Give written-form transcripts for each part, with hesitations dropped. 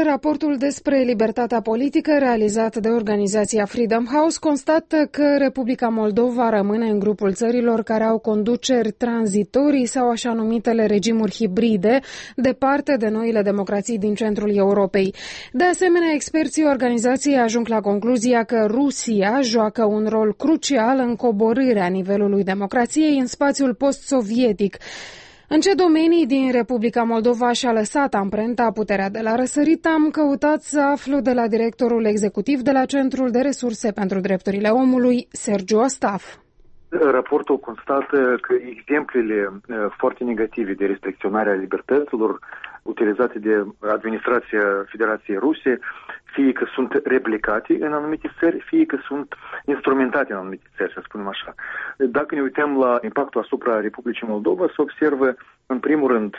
raportul despre libertatea politică realizat de organizația Freedom House constată că Republica Moldova rămâne în grupul țărilor care au conduceri tranzitorii sau așa numitele regimuri hibride, departe de noile democrații din centrul Europei. De asemenea, experții organizației ajung la concluzia că Rusia joacă un rol crucial în coborârea nivelului democrației în spațiul post-sovietic. În ce domenii din Republica Moldova și-a lăsat amprenta puterea de la răsărit, am căutat să aflu de la directorul executiv de la Centrul de Resurse pentru Drepturile Omului, Sergiu Ostaf. Raportul constată că exemplele foarte negative de restricționare a libertăților utilizate de administrația Federației Ruse, fie că sunt replicate în anumite țări, fie că sunt instrumentate în anumite țări, să spunem așa. Dacă ne uităm la impactul asupra Republicii Moldova, se observă, în primul rând,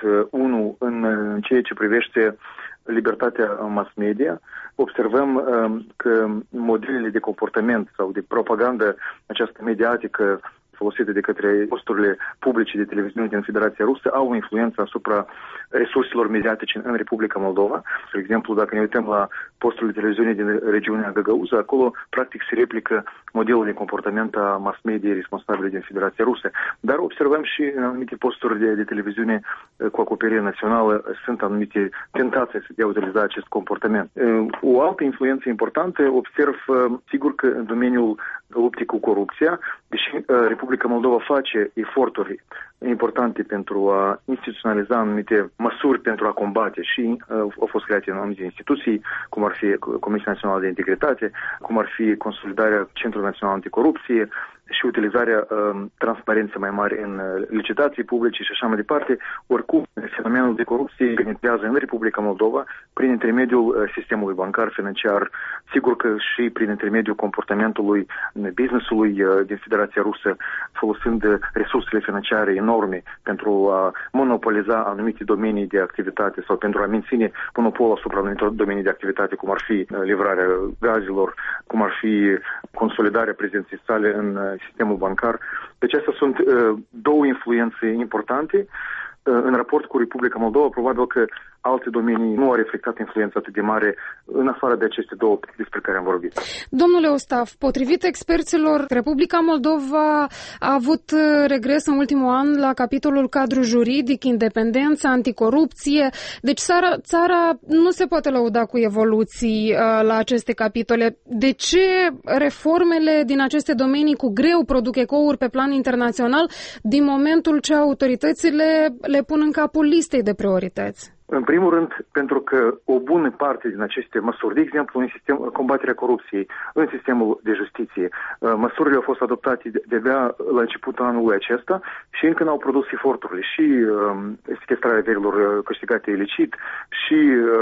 în ceea ce privește libertatea mass media. Observăm că modelele de comportament sau de propagandă această mediatică folosite de către posturile publice de televiziune din Federația Rusă au o influență asupra resurselor mediatice în Republica Moldova. De exemplu, dacă ne uităm la posturile de televiziune din regiunea Găgăuză, acolo practic se replică modelul de comportament a mass media responsabile din Federația Rusă. Dar observăm și în anumite posturi de televiziune cu acoperire națională sunt anumite tentații de a utiliza acest comportament. O altă influență importantă observ, sigur că în domeniul luptei cu corupția, deși Republica Moldova face eforturi importante pentru a instituționaliza anumite măsuri pentru a combate și au fost create în anumite instituții, cum ar fi Comisia Națională de Integritate, cum ar fi consolidarea Centrului Național Anticorupție și utilizarea transparenței mai mari în licitații publice și așa mai departe. Oricum, fenomenul de corupție penetrează în Republica Moldova prin intermediul sistemului bancar, financiar, sigur că și prin intermediul comportamentului business-ului din Federația Rusă, folosind resursele financiare enorme pentru a monopoliza anumite domenii de activitate sau pentru a menține monopolul asupra anumitor domenii de activitate, cum ar fi livrarea gazelor, cum ar fi consolidarea prezenței sale în sistemul bancar. Deci astea sunt două influențe importante. În raport cu Republica Moldova, probabil că alte domenii nu au reflectat influența atât de mare în afară de aceste două despre care am vorbit. Domnule Ostaf, potrivit experților, Republica Moldova a avut regres în ultimul an la capitolul cadru juridic, independență, anticorupție. Deci țara nu se poate lăuda cu evoluții la aceste capitole. De ce reformele din aceste domenii cu greu produc ecouri pe plan internațional din momentul ce autoritățile le pun în capul listei de priorități? În primul rând, pentru că o bună parte din aceste măsuri, de exemplu, în combaterea corupției, în sistemul de justiție, măsurile au fost adoptate de-abia la începutul anului acesta și încă n-au produs eforturile și sequestrarea averilor câștigate ilicit și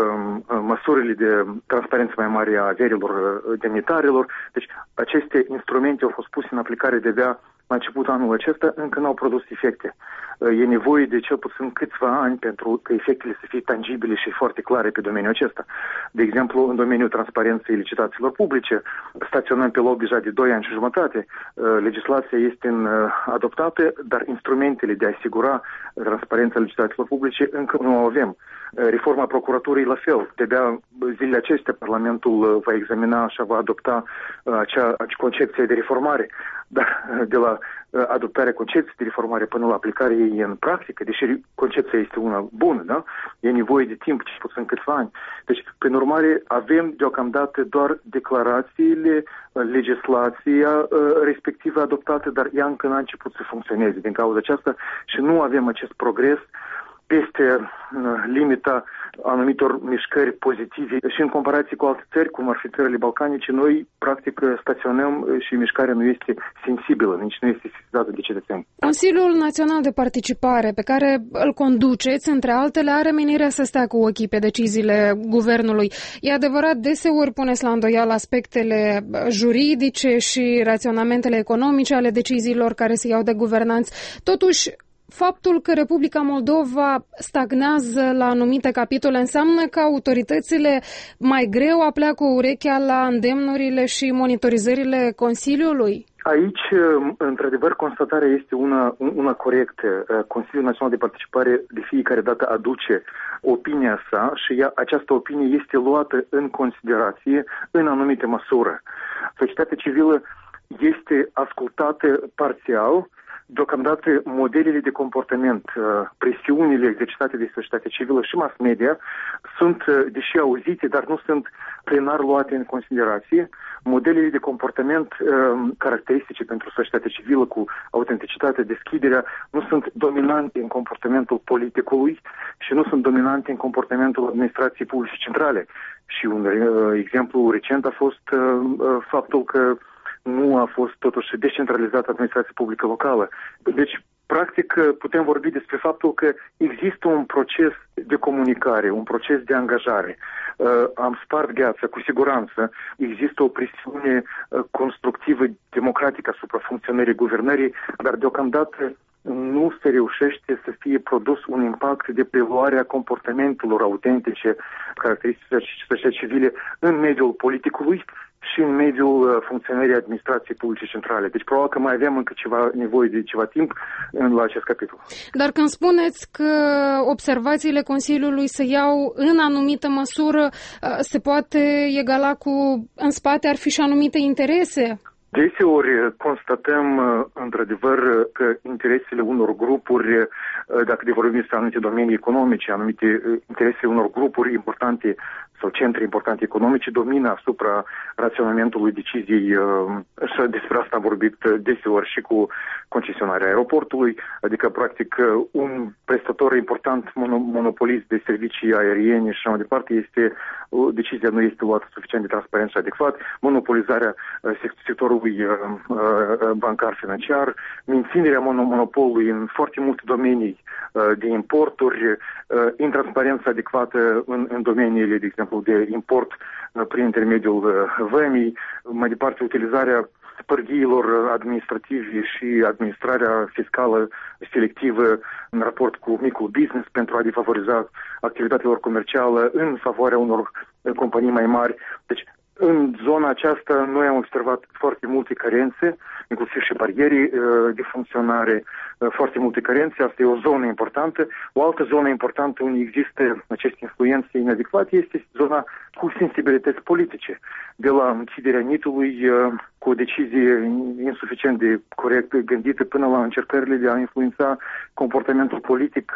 măsurile de transparență mai mare a averilor demnitarilor. Deci, aceste instrumente au fost puse în aplicare de-abia la începutul anului acesta, încă n-au produs efecte. E nevoie de cel puțin câțiva ani pentru că efectele să fie tangibile și foarte clare pe domeniul acesta. De exemplu, în domeniul transparenței licitațiilor publice, staționăm pe loc deja de 2 ani și jumătate. Legislația este adoptată, dar instrumentele de a asigura transparența licitațiilor publice încă nu o avem. Reforma procuraturii la fel. De-abia zilele acestea Parlamentul va examina și va adopta acea concepție de reformare. Dar de la adoptarea concepției de reformare până la aplicarea ei în practică, deși concepția este una bună, da? E nevoie de timp, cel puțin câțiva ani. Deci, prin urmare, avem deocamdată doar declarațiile, legislația respectivă adoptată, dar ea încă n-a început să funcționeze din cauza aceasta și nu avem acest progres peste limita anumitor mișcări pozitive și în comparație cu alte țări, cum ar fi țările balcanice, noi practic staționăm și mișcarea nu este sensibilă, nici nu este sesizată de cetățeni. Consiliul Național de Participare, pe care îl conduceți, între altele, are menirea să stea cu ochii pe deciziile guvernului. E adevărat, deseori puneți la îndoială aspectele juridice și raționamentele economice ale deciziilor care se iau de guvernanți. Totuși, faptul că Republica Moldova stagnează la anumite capitole înseamnă că autoritățile mai greu apleacă urechea la îndemnurile și monitorizările Consiliului? Aici, într-adevăr, constatarea este una corectă. Consiliul Național de Participare de fiecare dată aduce opinia sa și această opinie este luată în considerație în anumite măsură. Societatea civilă este ascultată parțial. Deocamdată modelele de comportament, presiunile exercitate de societatea civilă și mass media sunt, deși auzite, dar nu sunt plenar luate în considerație. Modelele de comportament caracteristice pentru societatea civilă cu autenticitate, deschiderea, nu sunt dominante în comportamentul politicului și nu sunt dominante în comportamentul administrației publice centrale. Și un exemplu recent a fost faptul că nu a fost totuși descentralizată administrația publică locală. Deci, practic, putem vorbi despre faptul că există un proces de comunicare, un proces de angajare. Am spart gheața, cu siguranță. Există o presiune constructivă, democratică asupra funcționării guvernării, dar deocamdată nu se reușește să fie produs un impact de preluare a comportamentelor autentice, caracteristice societății civile în mediul politicului și în mediul funcționării administrației publice centrale. Deci probabil că mai avem încă nevoie de ceva timp la acest capitol. Dar când spuneți că observațiile Consiliului se iau în anumită măsură, se poate egala cu în spate ar fi și anumite interese? Deseori constatăm, într-adevăr, că interesele unor grupuri, dacă de vorbim despre anumite domenii economice, anumite interese unor grupuri importante sau centre importante economice domină asupra raționamentului deciziei și despre asta am vorbit deseori și cu concesionarea aeroportului, adică practic un prestator important monopolist de servicii aeriene și așa mai departe, decizia nu este luată suficient de transparent și adecvat, monopolizarea sectorului bancar financiar, menținerea monopolului în foarte multe domenii de importuri, intransparența adecvată în domeniile, de exemplu, de import prin intermediul vămii, mai departe utilizarea pârghiilor administrativi și administrarea fiscală selectivă în raport cu micul business pentru a defavoriza activitatea lor comercială în favoarea unor companii mai mari. Deci, în zona aceasta noi am observat foarte multe carențe, inclusiv și bariere de funcționare, foarte multe carențe. Asta e o zonă importantă. O altă zonă importantă unde există aceste influențe inadecvate este zona cu sensibilități politice. De la închiderea NIT-ului cu o decizie insuficient de corect gândită până la încercările de a influența comportamentul politic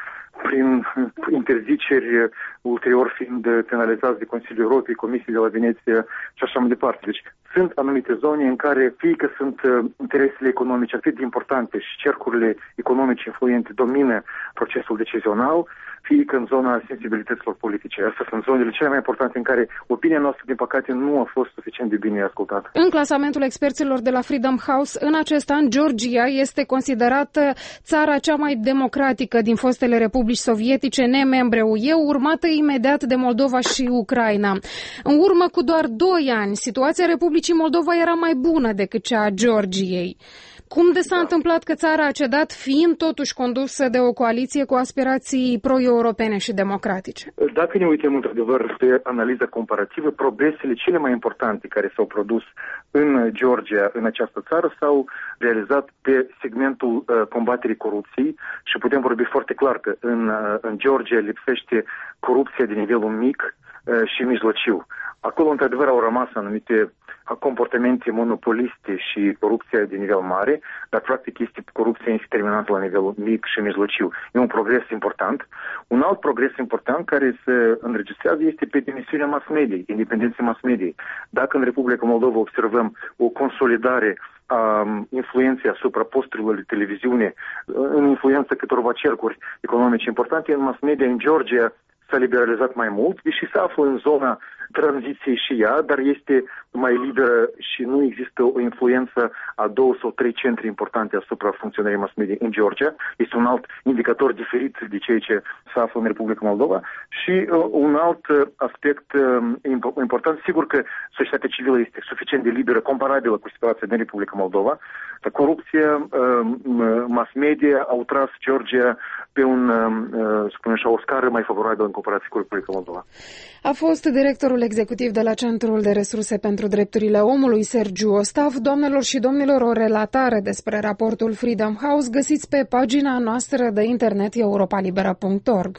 prin interziceri, ulterior fiind penalizați de Consiliul Europei, Comisiei de la Veneția și așa mai departe. Deci sunt anumite zone în care, fie că sunt interesele economice atât de importante și cercurile economice influente domină procesul decizional, fie că în zona sensibilităților politice. Astea sunt zonele cele mai importante în care opinia noastră, din păcate, nu a fost suficient de bine ascultată. În clasamentul experților de la Freedom House, în acest an, Georgia este considerată țara cea mai democratică din fostele republici sovietice nemembre UE, urmată imediat de Moldova și Ucraina. În urmă cu doar 2 ani, situația Republicii Moldova era mai bună decât cea a Georgiei. Cum de s-a întâmplat că țara a cedat, fiind totuși condusă de o coaliție cu aspirații pro-europene și democratice? Dacă ne uităm într-adevăr pe analiza comparativă, progresele cele mai importante care s-au produs în Georgia, în această țară, s-au realizat pe segmentul combaterii corupției și putem vorbi foarte clar că în Georgia lipsește corupția de nivelul mic și mijlociu. Acolo, într-adevăr, au rămas anumite comportamente monopoliste și corupția de nivel mare, dar practic este corupția indiscriminată la nivelul mic și mijlociu. E un progres important. Un alt progres important care se înregistrează este pe dimensiunea mass mediei, independenței mass mediei. Dacă în Republica Moldova observăm o consolidare a influenței asupra posturilor de televiziune, în influența câtorva cercuri economice importante, în mass media în Georgia s-a liberalizat mai mult, deși se află în zona tranziției și ea, dar este mai liberă și nu există o influență a 2 sau 3 centri importante asupra funcționării mass media în Georgia. Este un alt indicator diferit de ceea ce se află în Republica Moldova. Și un alt aspect important, sigur că societatea civilă este suficient de liberă, comparabilă cu situația din Republica Moldova. Corupția, mass media au tras Georgia pe o scară mai favorabilă în comparație cu Republica Moldova. A fost directorul executiv de la Centrul de Resurse pentru Drepturile Omului, Sergiu Ostav. Doamnelor și domnilor, o relatare despre raportul Freedom House găsiți pe pagina noastră de internet europalibera.org.